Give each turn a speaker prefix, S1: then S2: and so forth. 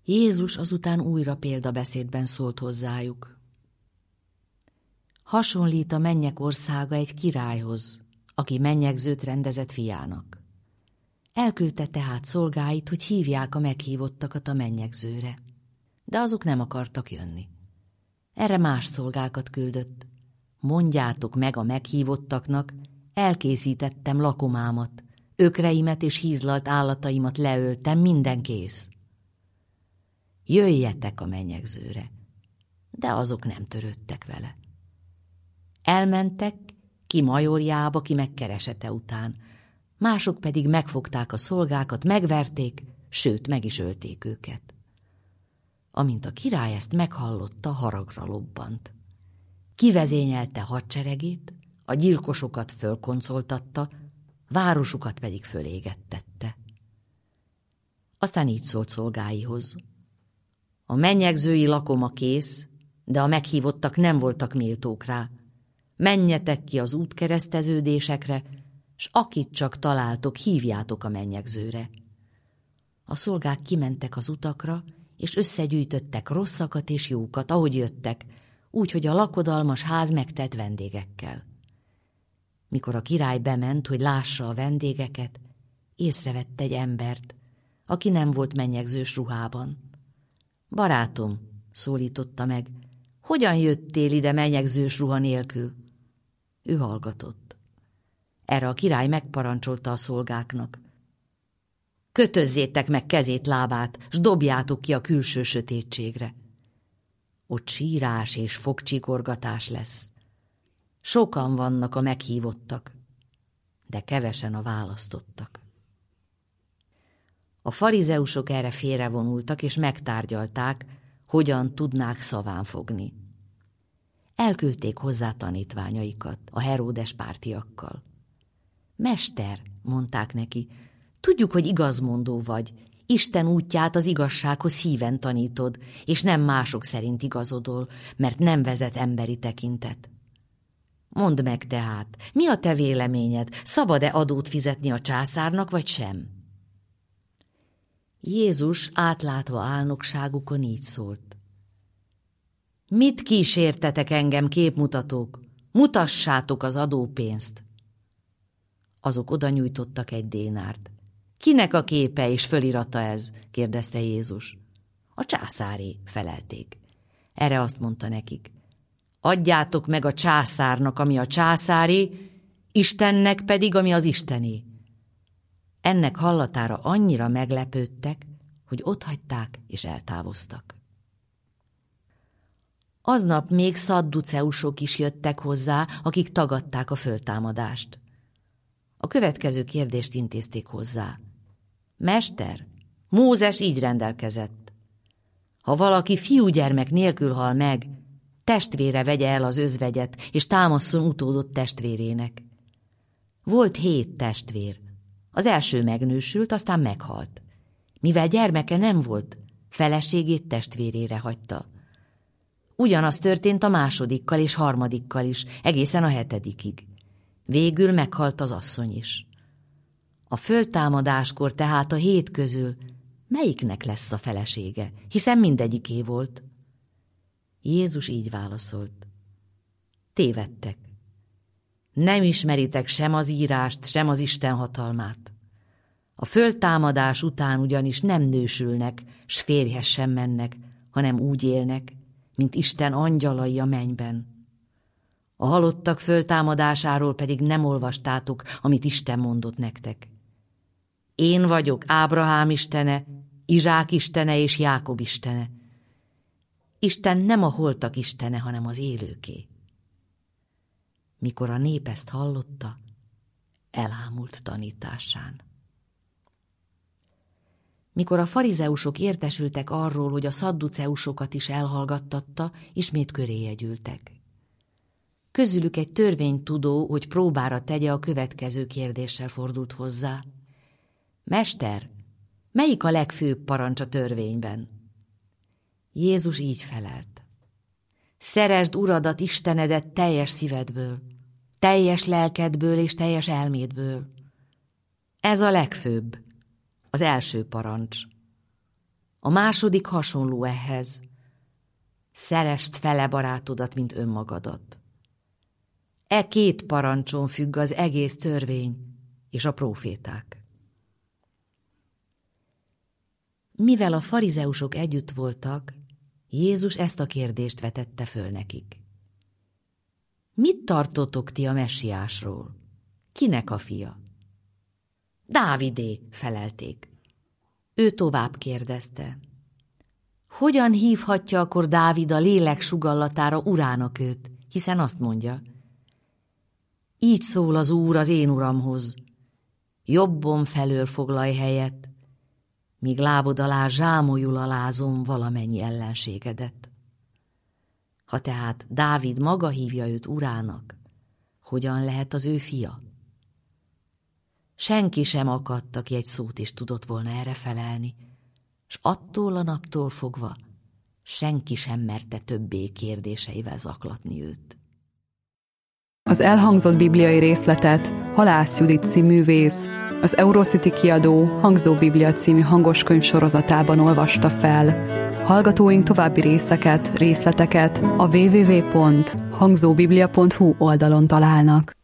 S1: Jézus azután újra példabeszédben szólt hozzájuk. Hasonlít a mennyek országa egy királyhoz, aki mennyegzőt rendezett fiának. Elküldte tehát szolgáit, hogy hívják a meghívottakat a mennyegzőre, de azok nem akartak jönni. Erre más szolgákat küldött. Mondjátok meg a meghívottaknak, elkészítettem lakomámat, ökreimet és hízlalt állataimat leöltem, minden kész. Jöjjetek a mennyegzőre, de azok nem törődtek vele. Elmentek, ki majorjába, ki megkeresete után, mások pedig megfogták a szolgákat, megverték, sőt, meg is ölték őket. Amint a király ezt meghallotta, haragra lobbant. Kivezényelte hadseregét, a gyilkosokat fölkoncoltatta, városukat pedig fölégettette. Aztán így szólt szolgáihoz. A mennyegzői lakoma kész, de a meghívottak nem voltak méltók rá. Menjetek ki az útkereszteződésekre, s akit csak találtok, hívjátok a mennyegzőre. A szolgák kimentek az utakra, és összegyűjtöttek rosszakat és jókat, ahogy jöttek, úgy, hogy a lakodalmas ház megtelt vendégekkel. Mikor a király bement, hogy lássa a vendégeket, észrevett egy embert, aki nem volt mennyegzős ruhában. Barátom, szólította meg, hogyan jöttél ide mennyegzős ruha nélkül? Ő hallgatott. Erre a király megparancsolta a szolgáknak. Kötözzétek meg kezét, lábát, s dobjátok ki a külső sötétségre. Ott sírás és fogcsikorgatás lesz. Sokan vannak a meghívottak, de kevesen a választottak. A farizeusok erre félrevonultak, és megtárgyalták, hogyan tudnák szaván fogni. Elküldték hozzá tanítványaikat, a Heródes pártiakkal. Mester, mondták neki, tudjuk, hogy igazmondó vagy, Isten útját az igazsághoz híven tanítod, és nem mások szerint igazodol, mert nem vezet emberi tekintet. Mondd meg tehát, mi a te véleményed, szabad-e adót fizetni a császárnak, vagy sem? Jézus átlátva álnokságukon így szólt. Mit kísértetek engem, képmutatók? Mutassátok az adópénzt! Azok oda nyújtottak egy dénárt. Kinek a képe és fölirata ez? kérdezte Jézus. A császáré, felelték. Erre azt mondta nekik. Adjátok meg a császárnak, ami a császáré, Istennek pedig, ami az Istené. Ennek hallatára annyira meglepődtek, hogy otthagyták és eltávoztak. Aznap még szadduceusok is jöttek hozzá, akik tagadták a föltámadást. A következő kérdést intézték hozzá. Mester, Mózes így rendelkezett. Ha valaki fiúgyermek nélkül hal meg, testvére vegye el az özvegyet, és támasszon utódot testvérének. Volt 7 testvér. Az első megnősült, aztán meghalt. Mivel gyermeke nem volt, feleségét testvérére hagyta. Ugyanaz történt a másodikkal és harmadikkal is, egészen a 7. Végül meghalt az asszony is. A föltámadáskor tehát a 7 közül melyiknek lesz a felesége, hiszen mindegyiké volt? Jézus így válaszolt. Tévedtek. Nem ismeritek sem az írást, sem az Isten hatalmát. A föltámadás után ugyanis nem nősülnek, s férjhez sem mennek, hanem úgy élnek, mint Isten angyalai a mennyben. A halottak föltámadásáról pedig nem olvastátok, amit Isten mondott nektek. Én vagyok Ábrahám istene, Izsák istene és Jákob istene. Isten nem a holtak istene, hanem az élőké. Mikor a nép ezt hallotta, elámult tanításán. Mikor a farizeusok értesültek arról, hogy a szadduceusokat is elhallgattatta, ismét köréje gyűltek. Közülük egy törvénytudó, hogy próbára tegye, a következő kérdéssel fordult hozzá. Mester, melyik a legfőbb parancs a törvényben? Jézus így felelt. Szeresd Uradat, Istenedet teljes szívedből, teljes lelkedből és teljes elmédből. Ez a legfőbb, az első parancs. A második hasonló ehhez. Szeresd fele barátodat, mint önmagadat. E két parancson függ az egész törvény és a próféták. Mivel a farizeusok együtt voltak, Jézus ezt a kérdést vetette föl nekik. Mit tartotok ti a messiásról? Kinek a fia? Dávidé, felelték. Ő tovább kérdezte. Hogyan hívhatja akkor Dávid a lélek sugallatára urának őt, hiszen azt mondja, így szól az Úr az én uramhoz, jobbom felől foglalj helyet, míg lábod alá zsámolyul alázom valamennyi ellenségedet. Ha tehát Dávid maga hívja őt urának, hogyan lehet az ő fia? Senki sem akadt, aki egy szót is tudott volna erre felelni, s attól a naptól fogva senki sem merte többé kérdéseivel zaklatni őt.
S2: Az elhangzott bibliai részletet Halász Judit színművész az Eurocity kiadó Hangzó Biblia című hangoskönyv sorozatában olvasta fel. Hallgatóink további részleteket a www.hangzóbiblia.hu oldalon találnak.